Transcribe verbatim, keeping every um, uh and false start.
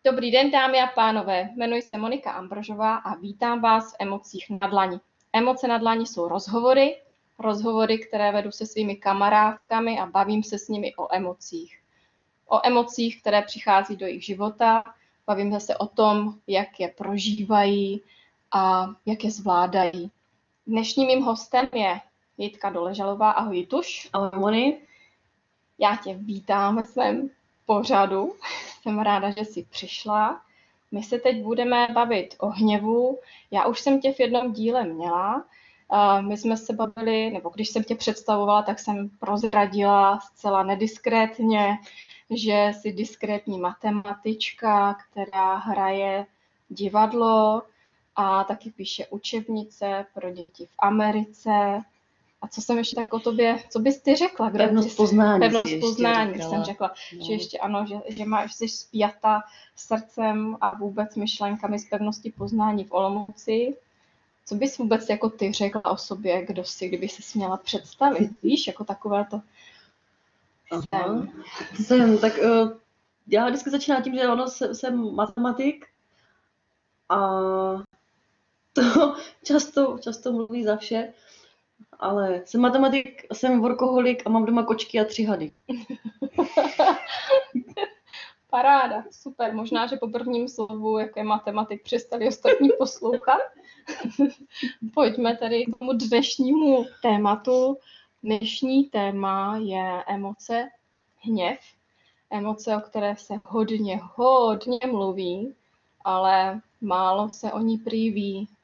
Dobrý den, dámy a pánové. Jmenuji se Monika Ambrožová a vítám vás v Emocích na dlani. Emoce na dlani jsou rozhovory, rozhovory, které vedu se svými kamarádkami a bavím se s nimi o emocích. O emocích, které přichází do jejich života, bavím se o tom, jak je prožívají a jak je zvládají. Dnešním mým hostem je Jitka Doležalová. Ahoj Jituš. Ahoj Moni. Já tě vítám ve svém pořadu. Jsem ráda, že jsi přišla. My se teď budeme bavit o hněvu. Já už jsem tě v jednom díle měla. My jsme se bavili, nebo když jsem tě představovala, tak jsem prozradila zcela nediskrétně, že jsi diskrétní matematička, která hraje divadlo a taky píše učebnice pro děti v Americe. A co jsem ještě tak o tobě, co bys ty řekla? Kdo pevnost poznání. Pevnost poznání jsem řekla, no. Že ještě ano, že, že máš, jsi spjata srdcem a vůbec myšlenkami z pevnosti poznání v Olomouci. Co bys vůbec jako ty řekla o sobě, kdo jsi, kdyby se směla představit, víš, jako takové to jsem. jsem. Tak uh, já vždycky začínám tím, že ono jsem, jsem matematik a to často, často mluví za vše. Ale jsem matematik, jsem workoholik a mám doma kočky a tři hady. Paráda, super. Možná, že po prvním slovu, jak je matematik, přestali ostatní poslouchat. Pojďme tedy k tomu dnešnímu tématu. Dnešní téma je emoce, hněv. Emoce, o které se hodně, hodně mluví, ale málo se o ní prý ví.